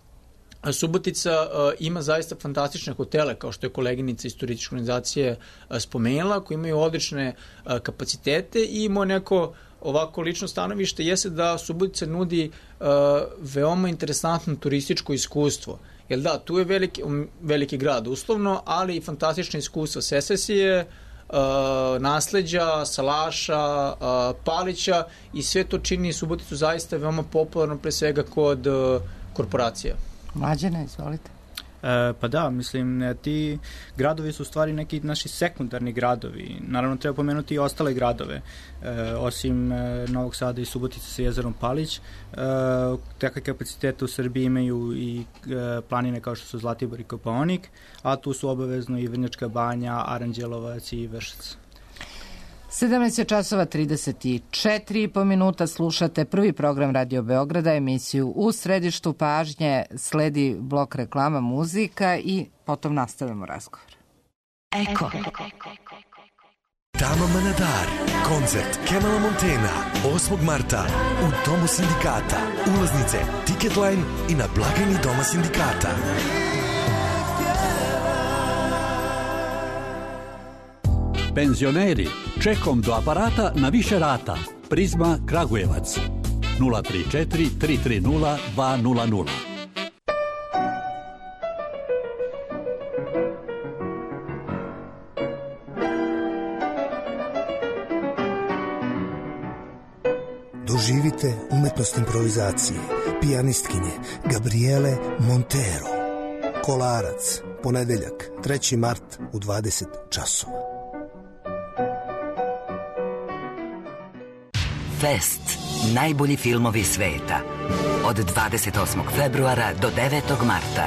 Subotica uh, ima zaista fantastične hotele, kao što je koleginica iz turističke organizacije uh, spomenula, koji imaju odlične uh, kapacitete i ima neko ovako lično stanovište jeste da Subotica nudi uh, veoma interesantno turističko iskustvo. Jer da, tu je veliki, veliki grad uslovno, ali i fantastično iskustvo secesije, uh, nasleđa, salaša, uh, palića i sve to čini Suboticu zaista veoma popularno pre svega kod uh, korporacija. Mlađane, izvolite. E, pa da, mislim, ti gradovi su u stvari neki naši sekundarni gradovi. Naravno, treba pomenuti i ostale gradove. E, osim e, Novog Sada i Subotice sa jezerom Palić, e, takve kapacitete u Srbiji imaju i e, planine kao što su Zlatibor i Kopaonik, a tu su obavezno i Vrnjačka Banja, Aranđelovac i Vršac. sedamnaest časova trideset četiri i po minuta, slušate prvi program Radio Beograda, emisiju U središtu pažnje, sledi blok reklama, muzika i potom nastavljamo razgovor. Eko. Dama Manadar, koncert Kemala Montena, osmog marta u Domu sindikata. Ulaznice, Ticketline i na blagajni Doma sindikata. Penzioneri, čekom do aparata na više rata. Prizma Kragujevac nula tri četiri tri tri nula dva nula nula. Doživite umetnost improvizacije pijanistkinje Gabriele Montero. Kolarac, ponedeljak, treći mart u dvadeset časova. Fest. Najbolji filmovi sveta. Od dvadeset osmog februara do devetog marta.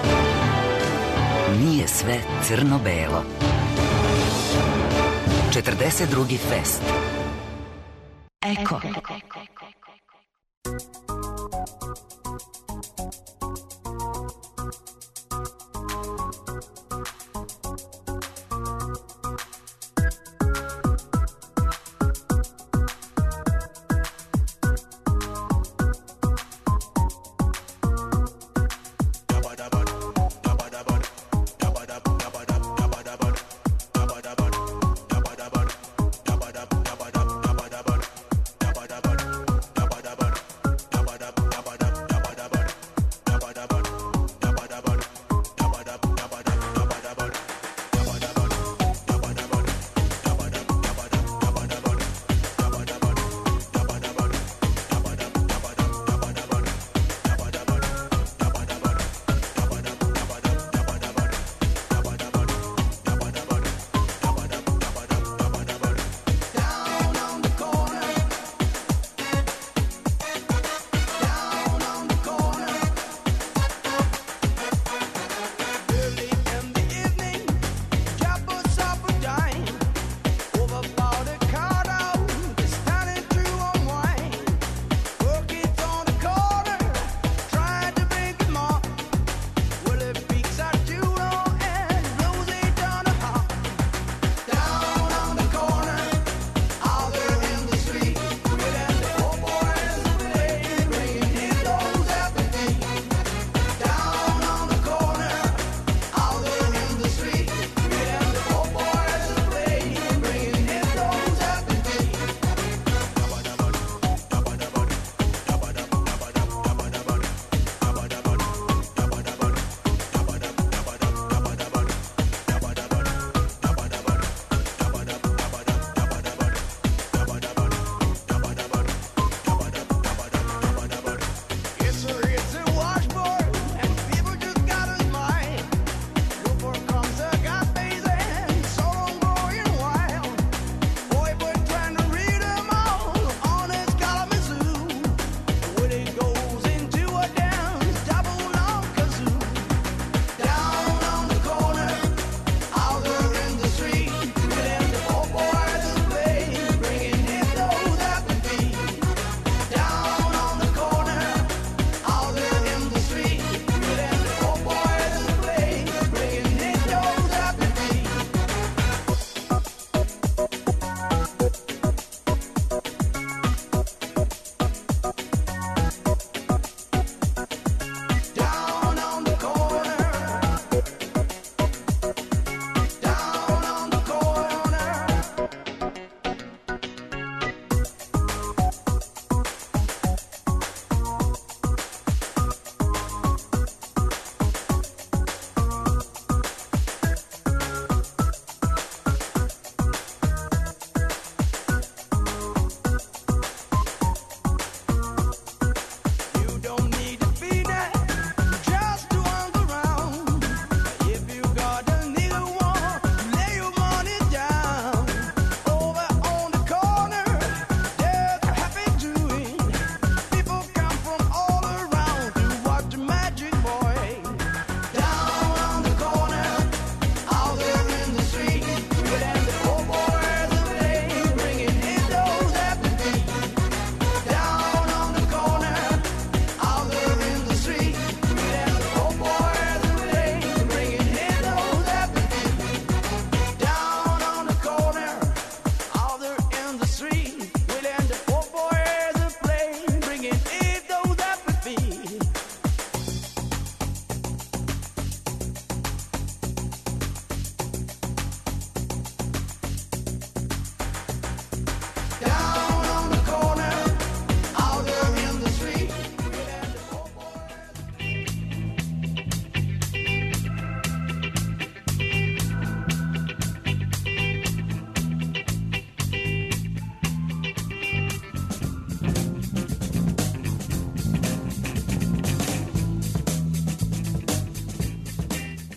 Nije sve crno-belo. četrdeset drugi fest. Eko.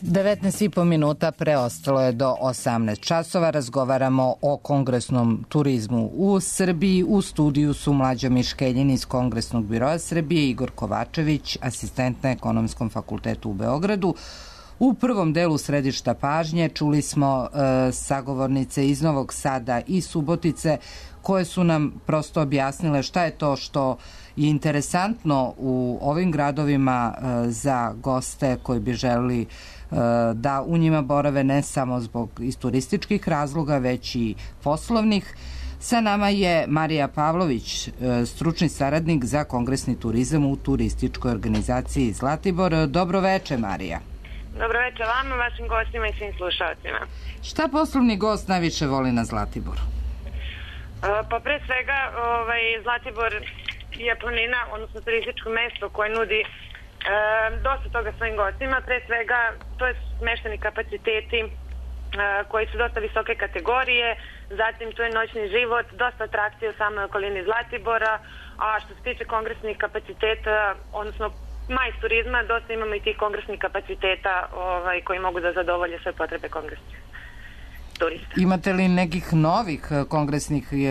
devetnaest i po minuta preostalo je do osamnaest časova. Razgovaramo o kongresnom turizmu u Srbiji. U studiju su Mlađa Miškeljin iz Kongresnog biroa Srbije, Igor Kovačević, asistent na Ekonomskom fakultetu u Beogradu. U prvom delu središta pažnje čuli smo e, sagovornice iz Novog Sada i Subotice koje su nam prosto objasnile šta je to što je interesantno u ovim gradovima e, za goste koji bi želeli e, da u njima borave ne samo zbog iz turističkih razloga, već i poslovnih. Sa nama je Marija Pavlović, stručni saradnik za kongresni turizam u turističkoj organizaciji Zlatibor. Dobro veče, Marija. Dobro večer vama, vašim gostima i svim slušalcima. Šta poslovni gost najviše voli na Zlatiboru? Pa pre svega ovaj, Zlatibor je planina, odnosno turističko mesto koje nudi e, dosta toga svojim gostima. Pre svega to je smešteni kapaciteti e, koji su dosta visoke kategorije, zatim tu je noćni život, dosta atrakcije u samoj okolini Zlatibora, a što se tiče kongresnih kapaciteta, odnosno maj turizma, dosta imamo i tih kongresnih kapaciteta ovaj, koji mogu da zadovolje sve potrebe kongresnih turista. Imate li nekih novih kongresnih e,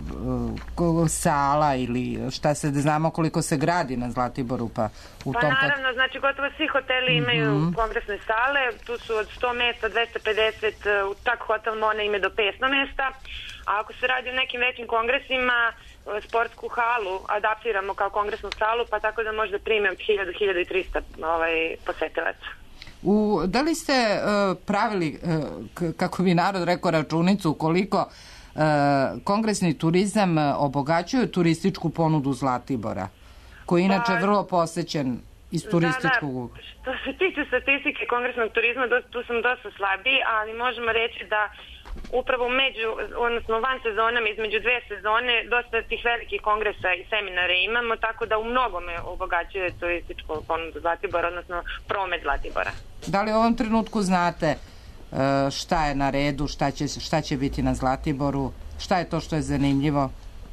sala ili šta se, da znamo koliko se gradi na Zlatiboru? Pa, u pa tom naravno, kad... znači gotovo svi hoteli imaju mm-hmm. kongresne sale, tu su od sto mesta, dvesta pedeset, tak hotel Mona ima do petsto mesta, a ako se radi o nekim većim kongresima, sportsku halu adaptiramo kao kongresnu salu, pa tako da možda primem hiljadu do hiljadu trista ovaj, posetilaca. U, da li ste uh, pravili, uh, k- kako bi narod rekao, računicu koliko uh, kongresni turizam uh, obogaćuje turističku ponudu Zlatibora, koji je inače pa, vrlo posećen iz turističkog... Da, da. Što se tiče statistike kongresnog turizma, do, tu sam dosta slabiji, ali možemo reći da upravo među, odnosno van sezonama, između dve sezone, dosta tih velikih kongresa i seminara imamo, tako da u mnogome obogaćuje turističku ponudu Zlatibora, odnosno promet Zlatibora. Da li u ovom trenutku znate šta je na redu, šta će, šta će biti na Zlatiboru, šta je to što je zanimljivo?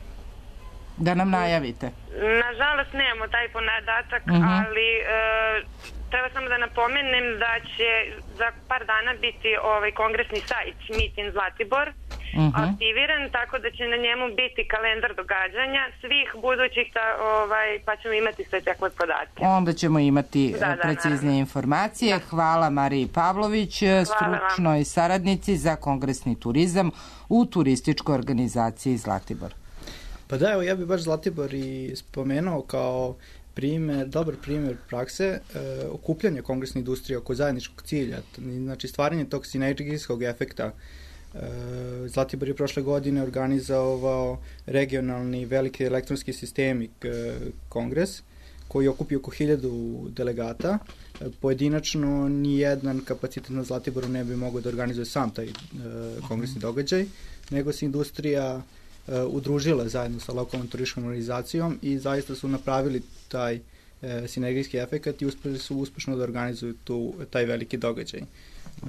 Da nam najavite. Nažalost, nemamo taj podatak, uh-huh. ali e, treba samo da napomenem da će za par dana biti ovaj kongresni sajt Meet in Zlatibor uh-huh. aktiviran, tako da će na njemu biti kalendar događanja svih budućih, ta, ovaj, pa ćemo imati sve takve podatke. Onda ćemo imati da, precizne da, informacije. Da. Hvala Mariji Pavlović, Hvala stručnoj vam. saradnici za kongresni turizam u turističkoj organizaciji Zlatibor. Pa da, evo ja bih baš Zlatibor i spomenuo kao primer, dobar primer prakse e, okupljanja kongresne industrije oko zajedničkog cilja, znači stvaranje tog sinergijskog efekta. E, Zlatibor je prošle godine organizovao regionalni veliki elektronski sistemik e, kongres koji okupi oko hiljadu delegata. E, pojedinačno nijedan kapacitet na Zlatiboru ne bi mogao da organizuje sam taj e, kongresni događaj, nego se industrija udružila zajedno sa lokalnom turističkom organizacijom i zaista su napravili taj e, sinergijski efekat i uspeli su uspešno da organizuju tu, taj veliki događaj. Mm-hmm.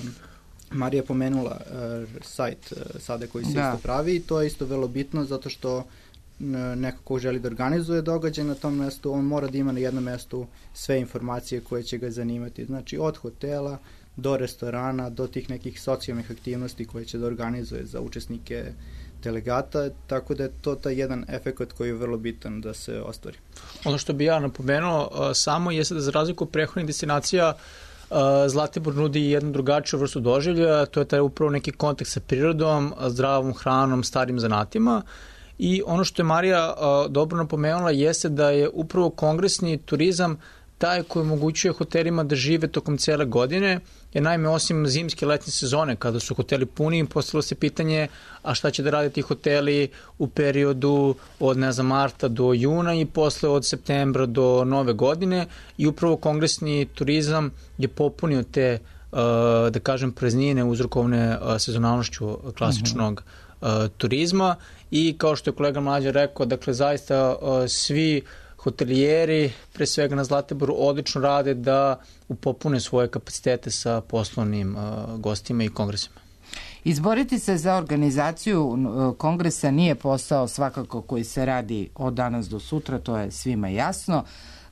E, Marija je pomenula e, sajt e, sada koji se da. isto pravi i to je isto vrlo bitno zato što e, neko ko želi da organizuje događaj na tom mestu, on mora da ima na jednom mestu sve informacije koje će ga zanimati. Znači od hotela do restorana, do tih nekih socijalnih aktivnosti koje će da organizuje za učesnike delegata, tako da je to taj jedan efekt koji je vrlo bitan da se ostvari. Ono što bi ja napomenuo samo jeste da za razliku prethodnih destinacija Zlatibor nudi jednu drugačiju vrstu doživlja, to je taj upravo neki kontakt sa prirodom, zdravom hranom, starim zanatima i ono što je Marija dobro napomenula jeste da je upravo kongresni turizam taj koji omogućuje hotelima da žive tokom cele godine, jer naime osim zimske letnje sezone kada su hoteli puni, postavilo se pitanje a šta će da rade ti hoteli u periodu od ne znam marta do juna i posle od septembra do nove godine i upravo kongresni turizam je popunio te da kažem praznine uzrokovane sezonalnošću klasičnog uh-huh. turizma i kao što je kolega Mlađa rekao, dakle zaista svi hotelijeri, pre svega na Zlatiboru, odlično rade da upopune svoje kapacitete sa poslovnim uh, gostima i kongresima. Izboriti se za organizaciju kongresa nije posao svakako koji se radi od danas do sutra, to je svima jasno.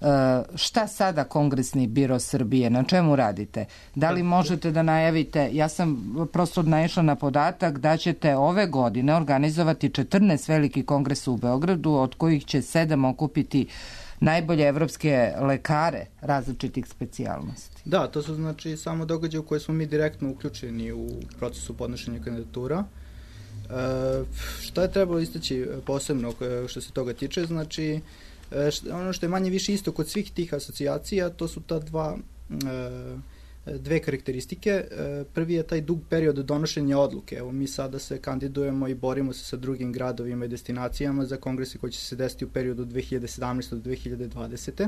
Šta sada Kongresni biro Srbije? Na čemu radite? Da li možete da najavite? Ja sam prosto naišla na podatak da ćete ove godine organizovati četrnaest veliki kongresa u Beogradu, od kojih će sedam okupiti najbolje evropske lekare različitih specijalnosti. Da, to su znači samo događaje u koje smo mi direktno uključeni u procesu podnošenja kandidatura. E, šta je trebalo istaći posebno što se toga tiče? Znači, šta, ono što je manje više isto kod svih tih asocijacija, to su ta dva e, dve karakteristike. Prvi je taj dug period donošenja odluke. Evo, mi sada se kandidujemo i borimo se sa drugim gradovima i destinacijama za kongrese koji će se desiti u periodu od dve hiljade sedamnaeste do dve hiljade dvadesete.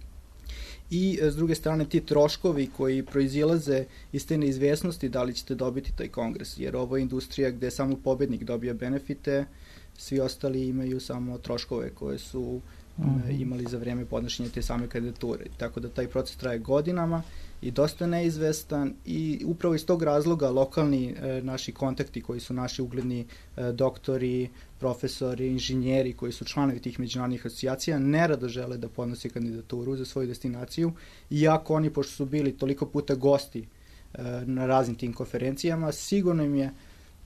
I s druge strane ti troškovi koji proizilaze iz te neizvesnosti da li ćete dobiti taj kongres, jer ovo je industrija gde samo pobednik dobija benefite, svi ostali imaju samo troškove koje su mm-hmm. imali za vreme podnošenja te same kandidature. Tako da taj proces traje godinama i dosta neizvestan i upravo iz tog razloga lokalni e, naši kontakti koji su naši ugledni e, doktori, profesori, inženjeri koji su članovi tih međunarodnih asocijacija nerado žele da podnose kandidaturu za svoju destinaciju, iako oni, pošto su bili toliko puta gosti e, na raznim tim konferencijama, sigurno im je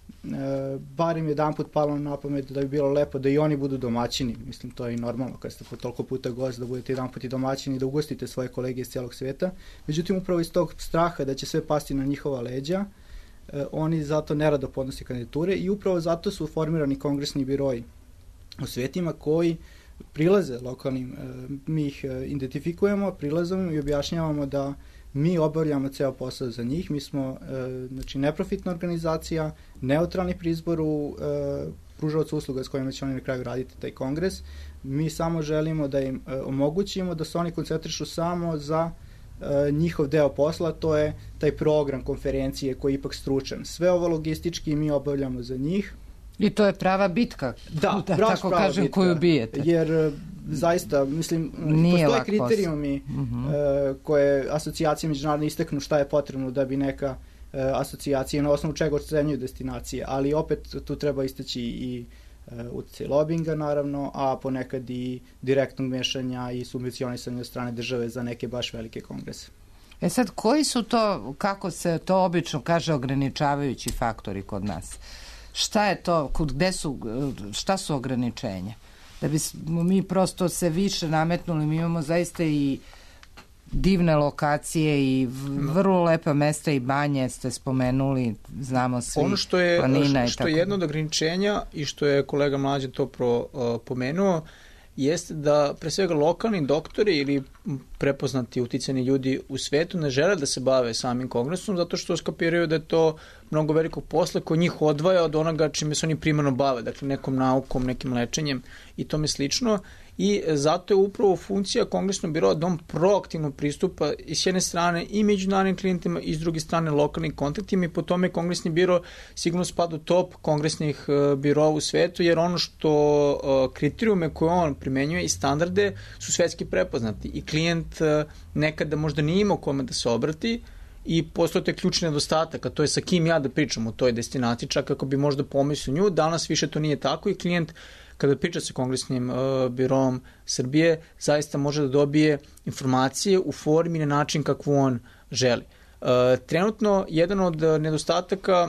E, bar im jedan put palo na pamet da bi bilo lepo da i oni budu domaćini. Mislim, to je i normalno kad ste po toliko puta gost da budete jedan put i domaćini, da ugostite svoje kolege iz cijelog sveta. Međutim, upravo iz tog straha da će sve pasti na njihova leđa, e, oni zato nerado podnose kandidature i upravo zato su formirani kongresni biroji u svetima koji prilaze lokalnim, e, mi ih identifikujemo, prilazimo i objašnjavamo da mi obavljamo ceo posao za njih. Mi smo e, znači, neprofitna organizacija, neutralni pri izboru e, pružavaca usluga s kojima će oni na kraju raditi taj kongres. Mi samo želimo da im e, omogućimo da se oni koncentrišu samo za e, njihov deo posla, to je taj program konferencije koji je ipak stručan. Sve ovo logistički mi obavljamo za njih. I to je prava bitka, da, da tako kažem, bitka, koju bijete. Jer zaista, mislim, nije postoje kriterijumi uh-huh. uh, koje asocijacije međunarodne istaknu šta je potrebno da bi neka uh, asocijacija na osnovu čega ocenjuju destinacije, ali opet tu treba istaći i uh, utjecaj lobinga, naravno, a ponekad i direktnog mešanja i subvencionisanja od strane države za neke baš velike kongrese. E sad, koji su to, kako se to obično kaže, ograničavajući faktori kod nas? Šta je to, gde su, šta su ograničenja? Da bismo mi prosto se više nametnuli, mi imamo zaista i divne lokacije i vrlo lepa mesta i banje ste spomenuli, znamo svi, ono što je, planina što, što je jedno od ograničenja i što je kolega Mlađe to pro, uh, pomenuo, jeste da pre svega lokalni doktori ili prepoznati uticani ljudi u svetu ne žele da se bave samim kongresom zato što skapiraju da je to mnogo velikog posla koji njih odvaja od onoga čime se oni primarno bave, dakle nekom naukom, nekim lečenjem i tome slično. I zato je upravo funkcija kongresnog biroa da on proaktivno pristupa i s jedne strane i međunarodnim klijentima i s druge strane lokalnim kontaktima i po tome kongresni biro sigurno spada u top kongresnih biroa u svetu jer ono što kriterijume koje on primenjuje i standarde su svetski prepoznati i klijent nekada možda nije imao kome da se obrati i postoje te ključni nedostatak, a to je sa kim ja da pričam o toj destinaciji, čak ako bi možda pomislio nju, danas više to nije tako i klijent kada priča sa kongresnim uh, birom Srbije, zaista može da dobije informacije u formi na način kakvu on želi. Uh, trenutno, jedan od nedostataka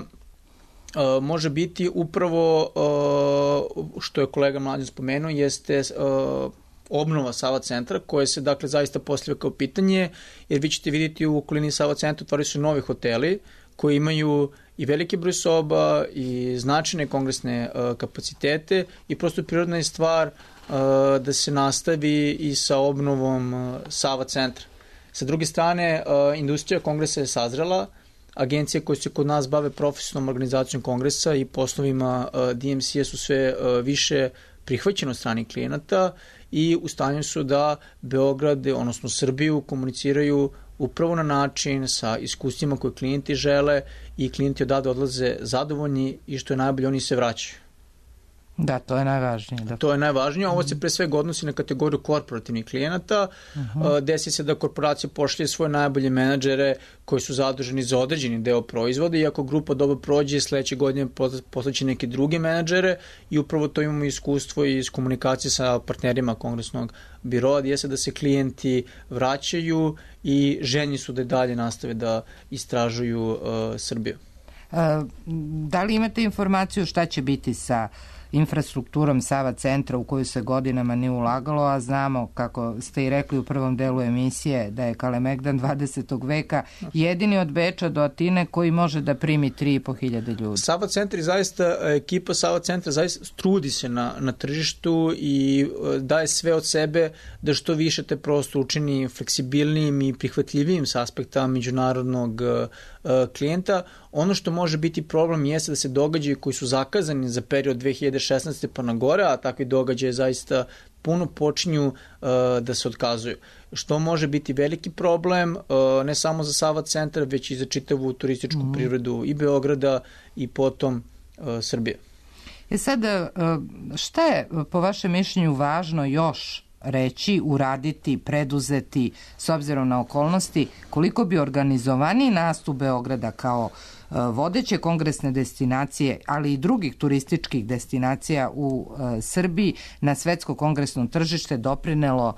uh, može biti upravo, uh, što je kolega Mlađan spomenuo, jeste uh, obnova Sava centra, koje se dakle zaista postavlja kao pitanje, jer vi ćete vidjeti u okolini Sava centra otvaraju se novi hoteli koji imaju i veliki broj soba i značajne kongresne uh, kapacitete i prosto prirodna je stvar uh, da se nastavi i sa obnovom uh, Sava centra. Sa druge strane, uh, industrija kongresa je sazrela, agencije koje se kod nas bave profesionalnom organizacijom kongresa i poslovima uh, D M C-a su sve uh, više prihvaćene od strane klijenata i u stanju su da Beograd, odnosno Srbiju, komuniciraju upravo na način sa iskustvima koje klijenti žele i klijenti odavde odlaze zadovoljni i što je najbolje, oni se vraćaju. Da, to je najvažnije. Da. To je najvažnije. Ovo se pre svega odnosi na kategoriju korporativnih klijenata. Uh-huh. Desi se da korporacija pošalje svoje najbolje menadžere koji su zaduženi za određeni deo proizvoda i ako grupa dobro prođe, sledeće godine poslaće neke druge menadžere i upravo to imamo iskustvo iz komunikacije sa partnerima Kongresnog biroa, gdje se da se klijenti vraćaju i željni su da dalje nastave da istražuju uh, Srbiju. Uh, da li imate informaciju šta će biti sa infrastrukturom Sava centra u koju se godinama nije ulagalo, a znamo, kako ste i rekli u prvom delu emisije, da je Kalemegdan dvadesetog veka jedini od Beča do Atine koji može da primi tri i po hiljade ljudi. Sava centar i zaista, ekipa Sava centra zaista trudi se na, na tržištu i daje sve od sebe da što više te prosto učini fleksibilnijim i prihvatljivijim s aspekta međunarodnog uh, klijenta. Ono što može biti problem jeste da se događaji koji su zakazani za period dve hiljade šesnaeste pa na gore, a takvi događaje zaista puno počinju uh, da se otkazuju. Što može biti veliki problem, uh, ne samo za Sava centar, već i za čitavu turističku mm-hmm. privredu i Beograda i potom uh, Srbije. E sad, šta je po vašem mišljenju važno još reći, uraditi, preduzeti s obzirom na okolnosti, koliko bi organizovaniji nastup Beograda kao vodeće kongresne destinacije, ali i drugih turističkih destinacija u Srbiji na svetsko kongresno tržište doprinelo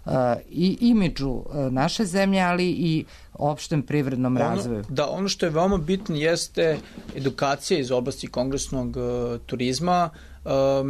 i imidžu naše zemlje, ali i opštem privrednom ono, razvoju. Da, ono što je veoma bitno jeste edukacija iz oblasti kongresnog uh, turizma. Uh,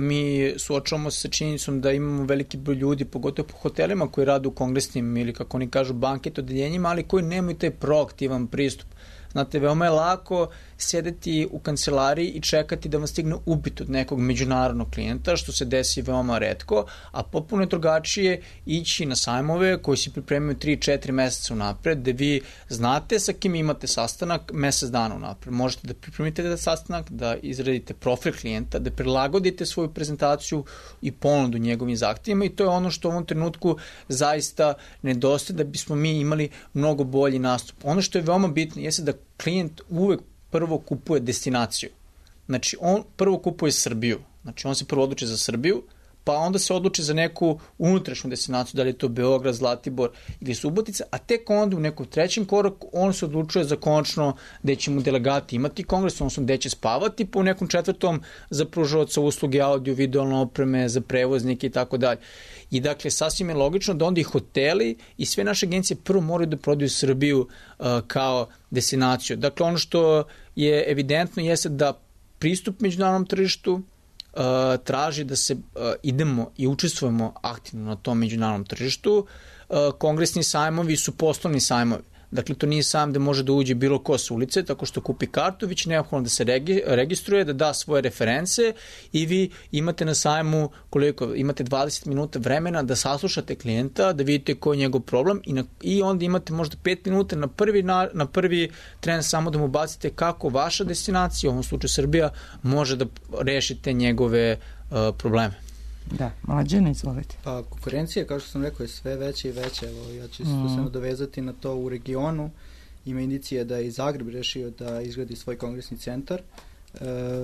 mi suočavamo se sa činjenicom da imamo veliki broj ljudi, pogotovo po hotelima koji rade u kongresnim ili, kako oni kažu, banket odeljenjima, ali koji nemaju taj proaktivan pristup. Znate, veoma je lako sedeti u kancelariji i čekati da vam stigne upit od nekog međunarodnog klijenta, što se desi veoma retko, a popuno je drugačije ići na sajmove koji se pripremaju tri četiri meseca unapred, gde vi znate sa kim imate sastanak mesec dana unapred. Možete da pripremite da sastanak, da izradite profil klijenta, da prilagodite svoju prezentaciju i ponudu njegovim zahtjevima i to je ono što u ovom trenutku zaista nedostaje da bismo mi imali mnogo bolji nastup. Ono što je veoma bitno jeste da klijent uvek prvo kupuje destinaciju. Znači, on prvo kupuje Srbiju. Znači, on se prvo odluči za Srbiju, pa onda se odluči za neku unutrašnju destinaciju, da li je to Beograd, Zlatibor ili Subotica, a tek onda u nekom trećem koraku on se odlučuje za konačno gde će mu delegati imati kongres, odnosno gde će spavati, po nekom četvrtom za pružaoca usluge audio, vizualne opreme, za prevoznike i tako dalje. I dakle, sasvim je logično da onda i hoteli i sve naše agencije prvo moraju da prodaju Srbiju uh, kao destinaciju. Dakle, ono što je evidentno jeste da pristup međunarodnom tržištu uh, traži da se uh, idemo i učestvujemo aktivno na tom međunarodnom tržištu. Uh, kongresni sajmovi su poslovni sajmovi. Dakle, to nije sam da može da uđe bilo ko sa ulice, tako što kupi kartu, već neophodno da se registruje, da da svoje reference i vi imate na sajmu koliko, imate dvadeset minuta vremena da saslušate klijenta, da vidite koji je njegov problem i, na, i onda imate možda pet minuta na prvi, na, na prvi tren samo da mu bacite kako vaša destinacija, u ovom slučaju Srbija, može da rešite njegove uh, probleme. Da, Mlađane, izvolite. Pa, konkurencija, kao što sam rekao, je sve veća i veća. Evo, ja ću se mm. samo dovezati na to u regionu. Ima indicije da je i Zagreb rešio da izgradi svoj kongresni centar. E,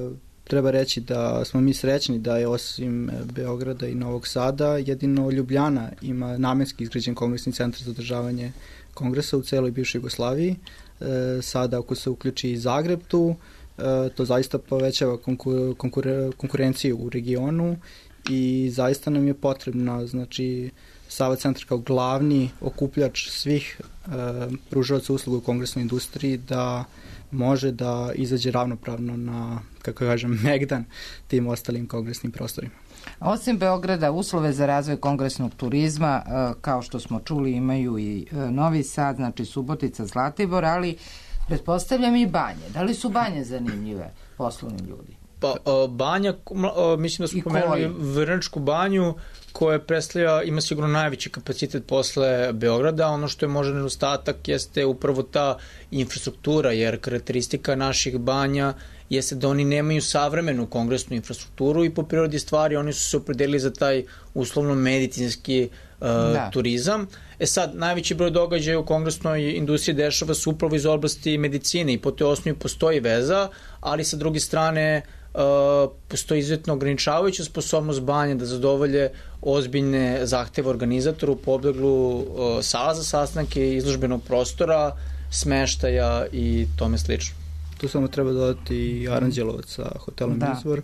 treba reći da smo mi srećni da je osim Beograda i Novog Sada, jedino Ljubljana ima namenski izgrađen kongresni centar za održavanje kongresa u celoj bivšoj Jugoslaviji. E, sada, ako se uključi i Zagreb tu, e, to zaista povećava konkur, konkur, konkurenciju u regionu i zaista nam je potrebno, znači, Sava centar kao glavni okupljač svih e, pružalaca usluga u kongresnoj industriji da može da izađe ravnopravno na, kako kažem, Megdan tim ostalim kongresnim prostorima. Osim Beograda, uslove za razvoj kongresnog turizma, e, kao što smo čuli, imaju i e, Novi Sad, znači Subotica, Zlatibor, ali pretpostavljam i banje. Da li su banje zanimljive poslovnim ljudi? Pa, banja, mislim da smo pomenuli Vrnjačku banju, koja predstavlja, ima sigurno najveći kapacitet posle Beograda. Ono što je možda nedostatak jeste upravo ta infrastruktura, jer karakteristika naših banja jeste da oni nemaju savremenu kongresnu infrastrukturu i po prirodi stvari oni su se opredelili za taj uslovno medicinski uh, turizam. E sad, najveći broj događaja u kongresnoj industriji dešava se upravo iz oblasti medicine i po toj osnovi postoji veza, ali sa druge strane uh, postoji izuzetno ograničavajuća sposobnost banje da zadovolje ozbiljne zahteve organizatoru u pogledu uh, sala za sastanke, izložbenog prostora, smeštaja i tome slično. Tu samo treba dodati i Aranđelovac sa hotelom da. Izvor,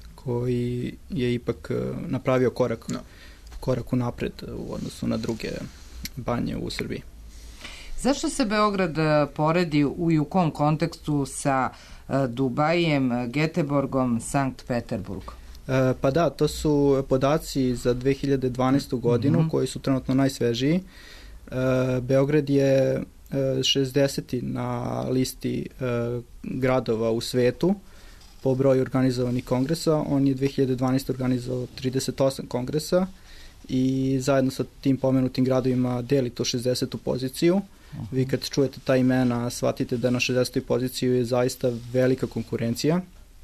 koji je ipak napravio korak, no. korak u napred u odnosu na druge banje u Srbiji. Zašto se Beograd poredi u, u kom kontekstu sa Dubajem, Göteborgom, Sankt Peterburgom? E, pa da, to su podaci za dve hiljade dvanaestu godinu mm-hmm. koji su trenutno najsvežiji. E, Beograd je šezdeseti na listi e, gradova u svetu po broju organizovanih kongresa. On je dve hiljade dvanaeste. organizovao trideset osam kongresa i zajedno sa tim pomenutim gradovima deli tu šezdesetu poziciju. Uh-huh. Vi kad čujete ta imena, shvatite da na šezdesetoj poziciji je zaista velika konkurencija.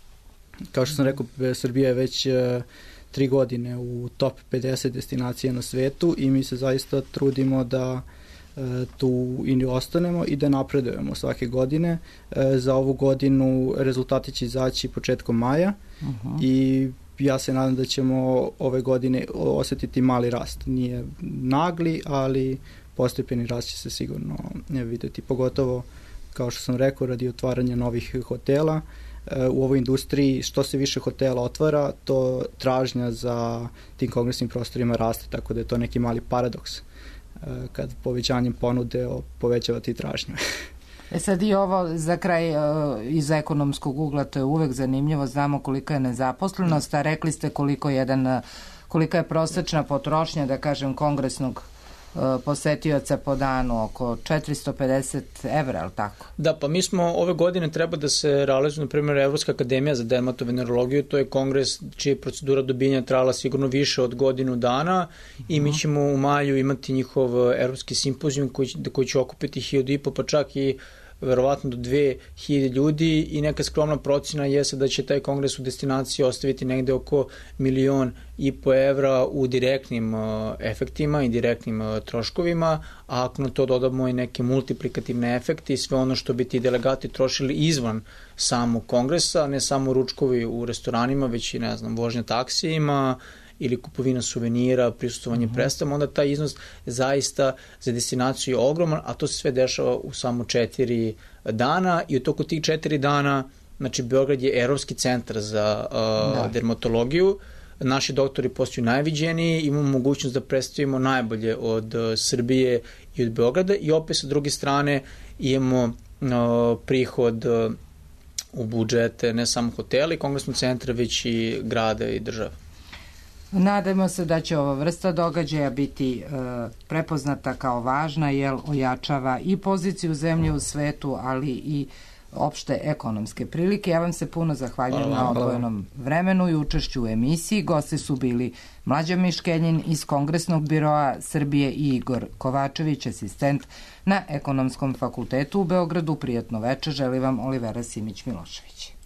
Kao što sam rekao, Srbija je već e, tri godine u top pedeset destinacija na svetu i mi se zaista trudimo da tu i ostanemo i da napredujemo svake godine. Za ovu godinu rezultati će izaći početkom maja uh-huh. i ja se nadam da ćemo ove godine osetiti mali rast. Nije nagli, ali postepeni rast će se sigurno videti, pogotovo kao što sam rekao radi otvaranja novih hotela. U ovoj industriji što se više hotela otvara, to tražnja za tim kongresnim prostorima raste, tako da je to neki mali paradoks kad povećanjem ponude povećavati tražnju. E sad i ovo za kraj iz ekonomskog ugla, to je uvek zanimljivo, znamo kolika je nezaposlenost, a rekli ste koliko jedan, kolika je prosečna potrošnja, da kažem, kongresnog posetioca po danu, oko četiristo pedeset evra, ali tako? Da, pa mi smo ove godine treba da se realizuje, na primjer, Evropska akademija za dermatovenerologiju, to je kongres čija je procedura dobijanja trajala sigurno više od godinu dana uh-huh. i mi ćemo u maju imati njihov evropski simpozijum koji će, koji će okupiti hiljadu i po, pa čak i verovatno do dve hiljade ljudi i neka skromna procena jeste da će taj kongres u destinaciji ostaviti negde oko milion i po evra u direktnim uh, efektima i direktnim uh, troškovima, a ako na to dodamo i neke multiplikativne efekte i sve ono što bi ti delegati trošili izvan samog kongresa, ne samo ručkovi u restoranima, već i, ne znam, vožnja taksijima ili kupovina suvenira, prisustvovanje uh-huh. predstavama, onda taj iznos zaista za destinaciju je ogroman, a to se sve dešava u samo četiri dana i u toku tih četiri dana, znači Beograd je evropski centar za uh, da. dermatologiju, naši doktori postaju najviđeniji, imamo mogućnost da predstavimo najbolje od uh, Srbije i od Beograda i opet sa druge strane imamo uh, prihod uh, u budžete ne samo hotela i kongresnog centra, već i grada i države. Nadajmo se da će ova vrsta događaja biti e, prepoznata kao važna, jer ojačava i poziciju zemlje u svetu, ali i opšte ekonomske prilike. Ja vam se puno zahvaljujem na odvojenom vremenu i učešću u emisiji. Gosti su bili Mlađa Miškenjin iz Kongresnog biroa Srbije i Igor Kovačević, asistent na Ekonomskom fakultetu u Beogradu. Prijatno veče, želi vam Olivera Simić-Milošević.